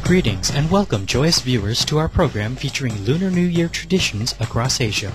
Greetings and welcome, joyous viewers, to our program featuring Lunar New Year traditions across Asia.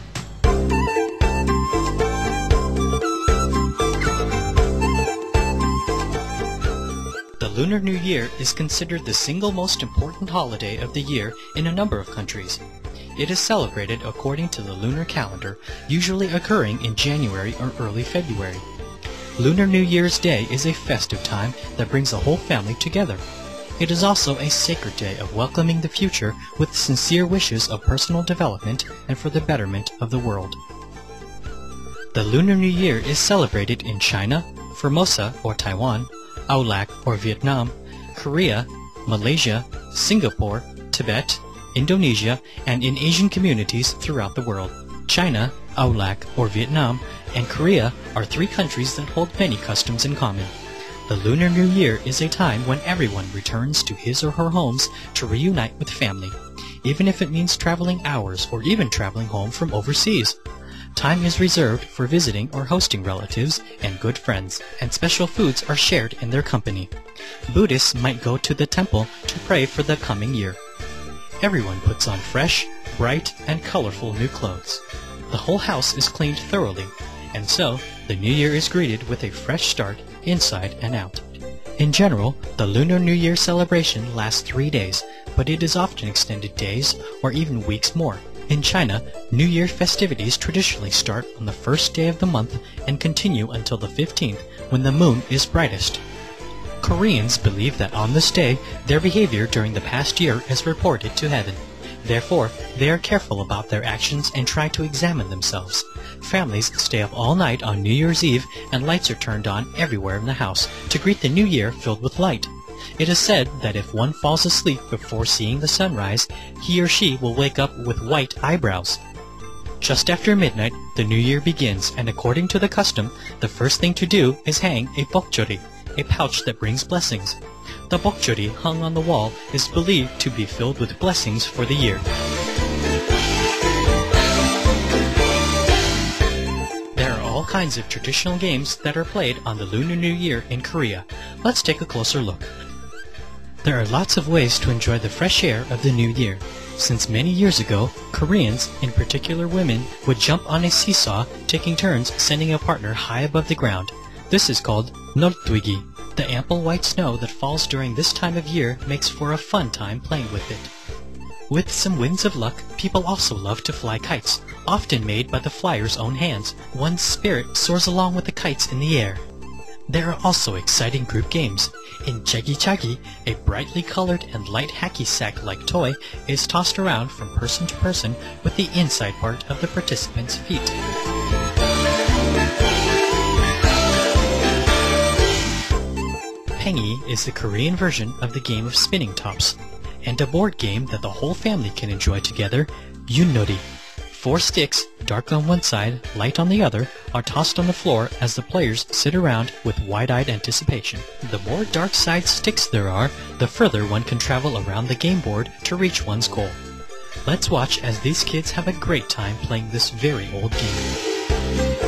The Lunar New Year is considered the single most important holiday of the year in a number of countries. It is celebrated according to the lunar calendar, usually occurring in January or early February. Lunar New Year's Day is a festive time that brings the whole family together. It is also a sacred day of welcoming the future with sincere wishes of personal development and for the betterment of the world. The Lunar New Year is celebrated in China, Formosa or Taiwan, Aulak or Vietnam, Korea, Malaysia, Singapore, Tibet, Indonesia, and in Asian communities throughout the world. China, Aulak or Vietnam, and Korea are three countries that hold many customs in common. The Lunar New Year is a time when everyone returns to his or her homes to reunite with family, even if it means traveling hours or even traveling home from overseas. Time is reserved for visiting or hosting relatives and good friends, and special foods are shared in their company. Buddhists might go to the temple to pray for the coming year. Everyone puts on fresh, bright, and colorful new clothes. The whole house is cleaned thoroughly, and so the New Year is greeted with a fresh start inside and out. In general, the Lunar New Year celebration lasts 3 days, but it is often extended days or even weeks more. In China, New Year festivities traditionally start on the first day of the month and continue until the 15th, when the moon is brightest. Koreans believe that on this day, their behavior during the past year is reported to heaven. Therefore, they are careful about their actions and try to examine themselves. Families stay up all night on New Year's Eve, and lights are turned on everywhere in the house to greet the new year filled with light. It is said that if one falls asleep before seeing the sunrise, he or she will wake up with white eyebrows. Just after midnight, the new year begins, and according to the custom, the first thing to do is hang a bokjori, a pouch that brings blessings. The bokjori hung on the wall is believed to be filled with blessings for the year. There are all kinds of traditional games that are played on the Lunar New Year in Korea. Let's take a closer look. There are lots of ways to enjoy the fresh air of the new year. Since many years ago, Koreans, in particular women, would jump on a seesaw, taking turns sending a partner high above the ground. This is called nortwigi. The ample white snow that falls during this time of year makes for a fun time playing with it. With some winds of luck, people also love to fly kites, often made by the flyer's own hands. One's spirit soars along with the kites in the air. There are also exciting group games. In Jagi-Chagi, a brightly colored and light hacky sack-like toy is tossed around from person to person with the inside part of the participant's feet. Pengi is the Korean version of the game of spinning tops, and a board game that the whole family can enjoy together, Yunnori. 4 sticks, dark on one side, light on the other, are tossed on the floor as the players sit around with wide-eyed anticipation. The more dark side sticks there are, the further one can travel around the game board to reach one's goal. Let's watch as these kids have a great time playing this very old game.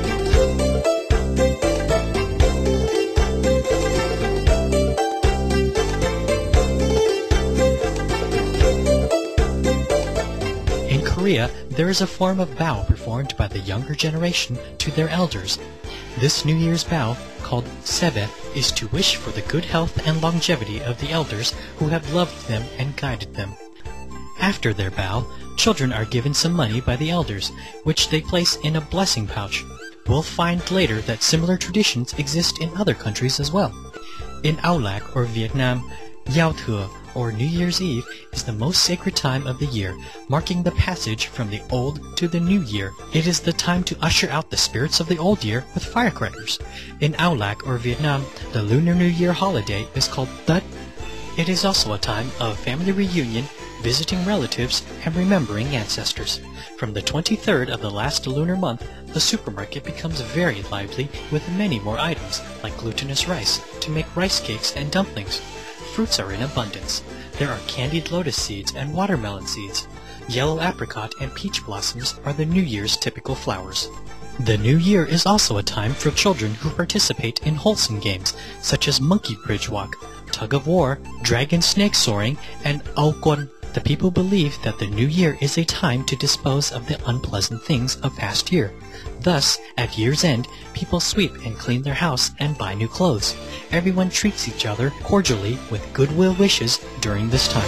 In Korea, there is a form of bow performed by the younger generation to their elders. This New Year's bow, called sebe, is to wish for the good health and longevity of the elders who have loved them and guided them. After their bow, children are given some money by the elders, which they place in a blessing pouch. We'll find later that similar traditions exist in other countries as well. In Aulak or Vietnam, Giao Thừa, or New Year's Eve, is the most sacred time of the year, marking the passage from the old to the new year. It is the time to usher out the spirits of the old year with firecrackers. In Aulak or Vietnam, the Lunar New Year holiday is called Tet. It is also a time of family reunion, visiting relatives, and remembering ancestors. From the 23rd of the last lunar month, the supermarket becomes very lively with many more items, like glutinous rice, to make rice cakes and dumplings. Fruits are in abundance. There are candied lotus seeds and watermelon seeds. Yellow apricot and peach blossoms are the New Year's typical flowers. The New Year is also a time for children who participate in wholesome games, such as monkey bridge walk, tug of war, dragon snake soaring, and aokon. The people believe that the new year is a time to dispose of the unpleasant things of past year. Thus, at year's end, people sweep and clean their house and buy new clothes. Everyone treats each other cordially with goodwill wishes during this time.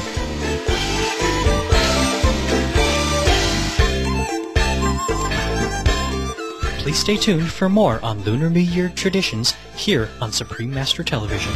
Please stay tuned for more on Lunar New Year traditions here on Supreme Master Television.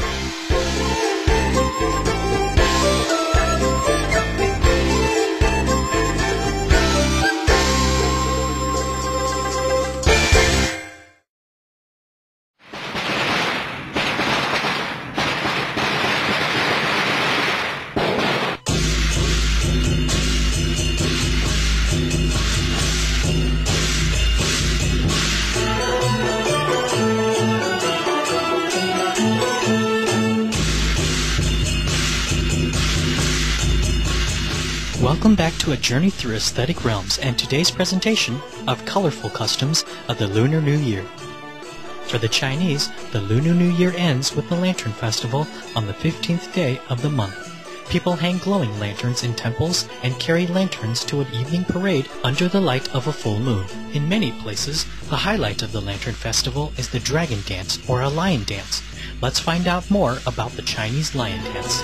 Welcome back to a journey through aesthetic realms and today's presentation of colorful customs of the Lunar New Year. For the Chinese, the Lunar New Year ends with the Lantern Festival on the 15th day of the month. People hang glowing lanterns in temples and carry lanterns to an evening parade under the light of a full moon. In many places, the highlight of the Lantern Festival is the Dragon Dance or a Lion Dance. Let's find out more about the Chinese Lion Dance.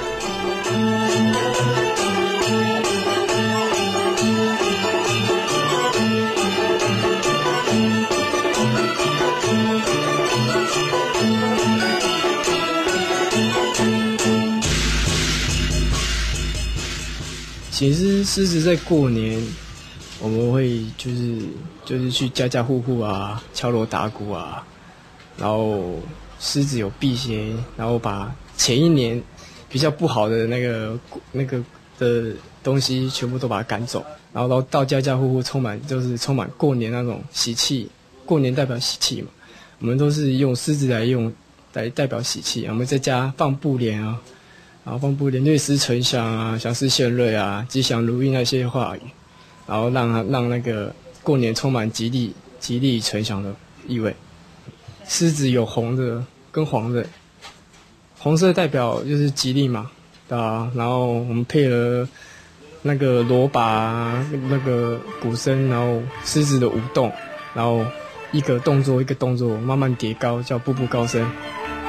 其实狮子在过年，我们会就是去家家户户啊，敲锣打鼓啊，然后狮子有辟邪，然后把前一年比较不好的那个的东西全部都把它赶走，然后到家家户户充满过年那种喜气，过年代表喜气嘛，我们都是用狮子来代表喜气，我们在家放布帘啊。然后放布帘，瑞思纯祥啊，祥事献瑞啊，吉祥如意那些话语，然后让那个过年充满吉利纯祥的意味。狮子有红的跟黄的，红色代表就是吉利嘛，对啊。然后我们配了那个锣把那个鼓声，然后狮子的舞动，然后一个动作一个动作慢慢叠高，叫步步高升。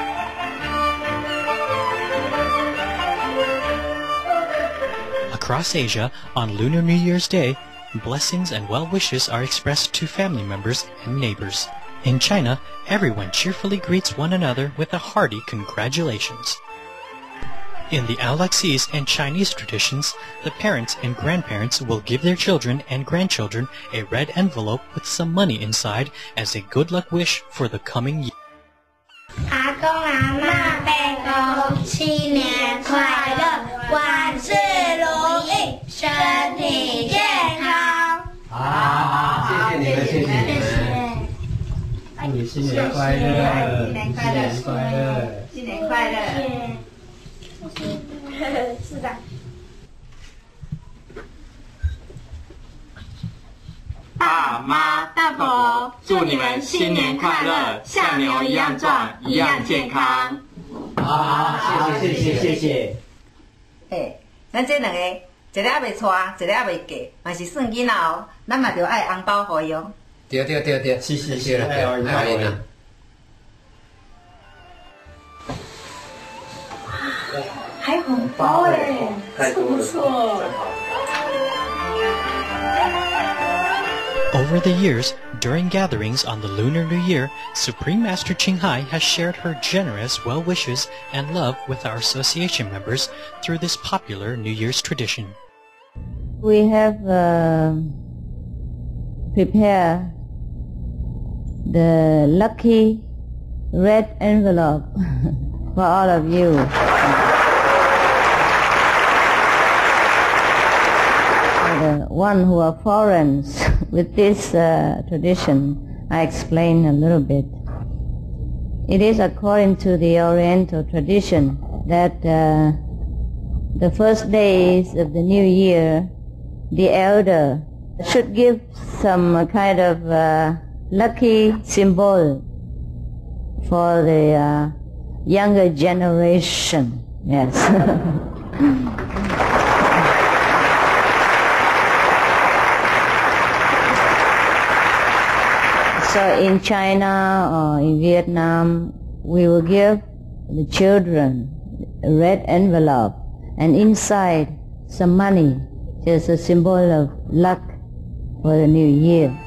Across Asia, on Lunar New Year's Day, blessings and well wishes are expressed to family members and neighbors. In China, everyone cheerfully greets one another with a hearty congratulations. In the Aulaxese and Chinese traditions, the parents and grandparents will give their children and grandchildren a red envelope with some money inside as a good luck wish for the coming year. 阿公阿嬷伯公新年快乐，万事如意，身体健康。 好，谢谢你们，谢谢你们。祝你新年快乐，新年快乐，新年快乐。 是的。 爸妈、大伯，祝你们新年快乐，像牛一样壮，一样健康。好，谢谢。 嘿，咱这两个，一个还未娶，一个还未嫁，嘛是算囡仔哦，咱嘛着爱红包互伊哦。 对，是了，爱因啊。 还红包哎，不错。 Over the years, during gatherings on the Lunar New Year, Supreme Master Qinghai has shared her generous well wishes and love with our association members through this popular New Year's tradition. We have prepared the lucky red envelope for all of you. The one who are foreigners with this tradition, I explain a little bit. It is according to the Oriental tradition that the first days of the new year, the elder should give some kind of lucky symbol for the younger generation. Yes. So in China or in Vietnam, we will give the children a red envelope and inside some money, just a symbol of luck for the new year.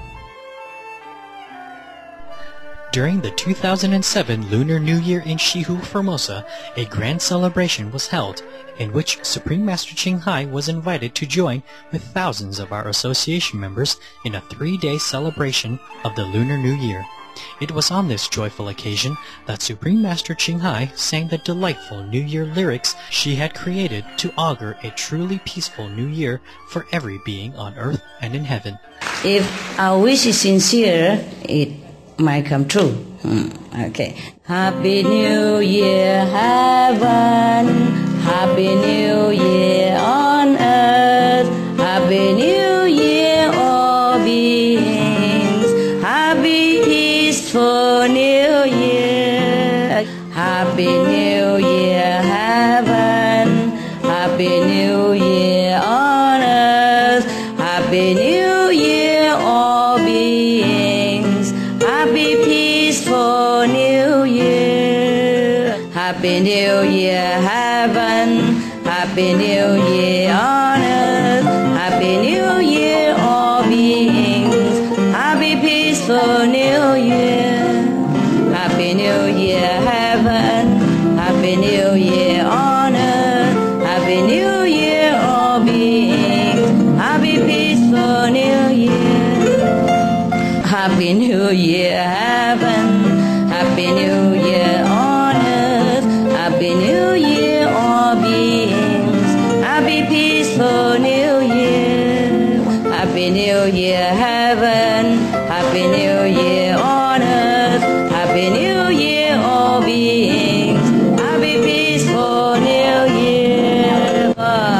During the 2007 Lunar New Year in Shihu, Formosa, a grand celebration was held, in which Supreme Master Ching Hai was invited to join with thousands of our association members in a 3-day celebration of the Lunar New Year. It was on this joyful occasion that Supreme Master Ching Hai sang the delightful New Year lyrics she had created to augur a truly peaceful New Year for every being on earth and in heaven. If our wish is sincere, it might come true. Okay. Happy New Year, heaven. Happy New Year on earth. Happy New Year, all beings. Happy peaceful New Year. Happy New Year, heaven. Happy New Year on earth. Happy New Year, all beings. Happy peaceful New Year. Happy New Year, heaven. Happy New Year on earth. Happy New Year, all beings. Happy peaceful New Year. Happy New Year, heaven. Happy New Year on earth. Happy New Year, all beings. Happy peaceful New Year. Happy New Year, heaven. Happy New Year on earth. Happy New Year, all beings. Happy peaceful New Year. Happy New Year, heaven. Happy New Year on earth. Happy New Year, all beings. Happy peaceful New Year.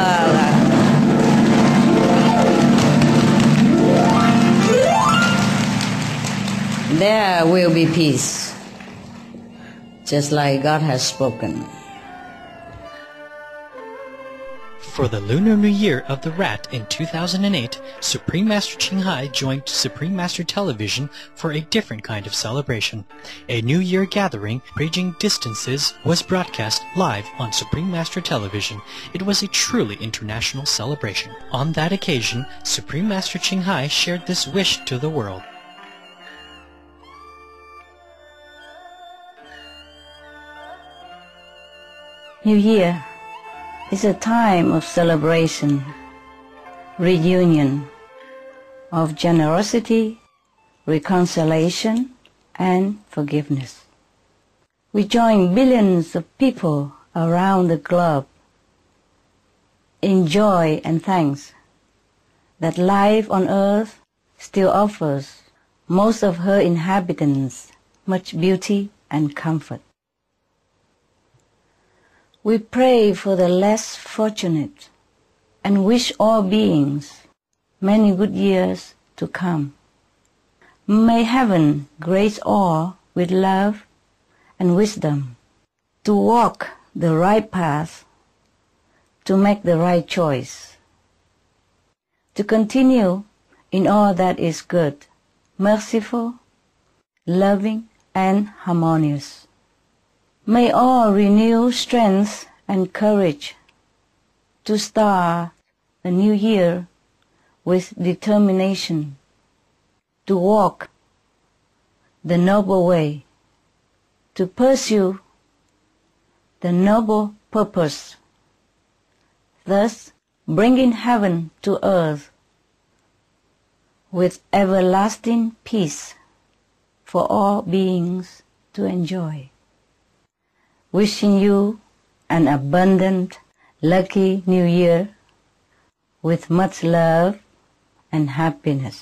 There will be peace, just like God has spoken. For the Lunar New Year of the Rat in 2008, Supreme Master Ching Hai joined Supreme Master Television for a different kind of celebration. A New Year gathering bridging distances was broadcast live on Supreme Master Television. It was a truly international celebration. On that occasion, Supreme Master Ching Hai shared this wish to the world. New Year is a time of celebration, reunion, of generosity, reconciliation, and forgiveness. We join billions of people around the globe in joy and thanks that life on earth still offers most of her inhabitants much beauty and comfort. We pray for the less fortunate and wish all beings many good years to come. May heaven grace all with love and wisdom to walk the right path, to make the right choice, to continue in all that is good, merciful, loving, and harmonious. May all renew strength and courage to start the new year with determination, to walk the noble way, to pursue the noble purpose, thus bringing heaven to earth with everlasting peace for all beings to enjoy. Wishing you an abundant, lucky New Year with much love and happiness.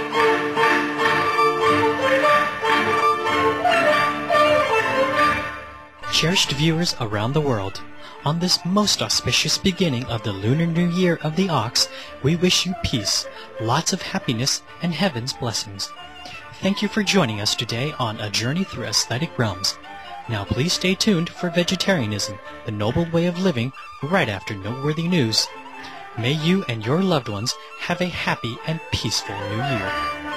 Cherished viewers around the world, on this most auspicious beginning of the Lunar New Year of the Ox, we wish you peace, lots of happiness, and heaven's blessings. Thank you for joining us today on A Journey Through Aesthetic Realms. Now please stay tuned for Vegetarianism, the Noble Way of Living, right after Noteworthy News. May you and your loved ones have a happy and peaceful New Year.